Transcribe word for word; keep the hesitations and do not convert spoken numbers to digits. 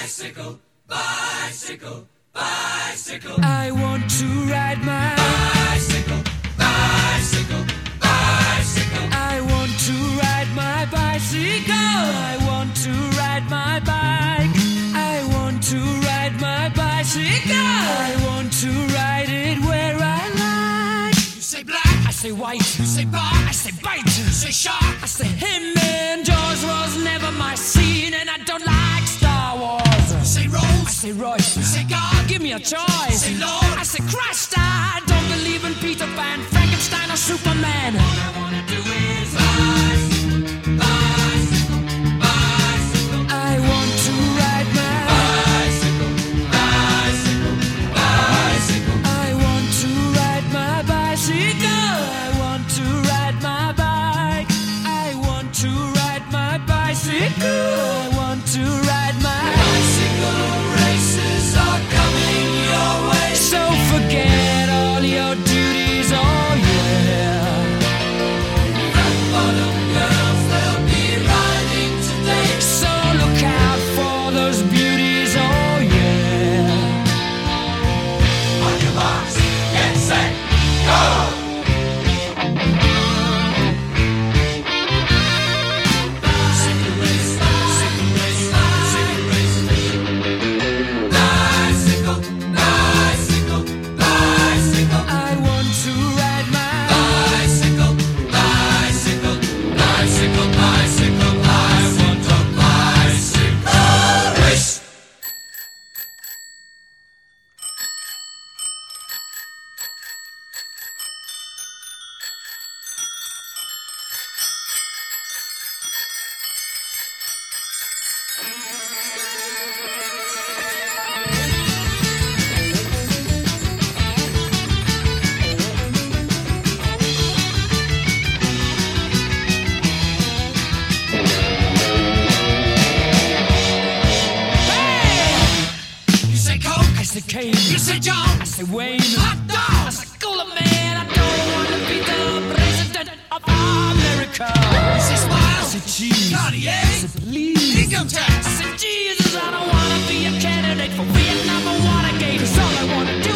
Bicycle, bicycle, bicycle. I want to ride my bicycle, bicycle, bicycle. I want to ride my bicycle. I want to ride my bike. I want to ride my bicycle. I want to ride it where I like. You say black, I say white. you say bar, I say bite. you say shark, I say him and Jaws was never my scene, and I don't like Star Wars. you say I Rose, say Royce. you say God, Give me a choice. say Lord. I say Christ. I don't believe in Peter Pan, Frankenstein, or Superman. All I wanna do is bicycle, bicycle, bicycle. I want to ride my Bicycle, bicycle, bicycle. I want to ride my bicycle. I want to ride my bike. I want to ride my bicycle. I want to ride my Bicycle races are coming your way. So forget all your duties, oh yeah. Rock bottom girls, they'll be riding today. So look out for those beauties, oh yeah. On your marks, get set, go! Bicycle race, bicycle race, bicycle race. Bicycle, bicycle, bicycle. I want to ride my Bicycle, bicycle, bicycle, bicycle. I want a bicycle race. You say Coke, I say Kane. you say John, I say Wayne. hot I dogs. say Cooler Man. I don't want to be the president of America. You say I Smile, say cheese. I Cartier, say please. income tax. I said, Jesus, I don't wanna be a candidate for Vietnam or Watergate. 'Cause all I wanna do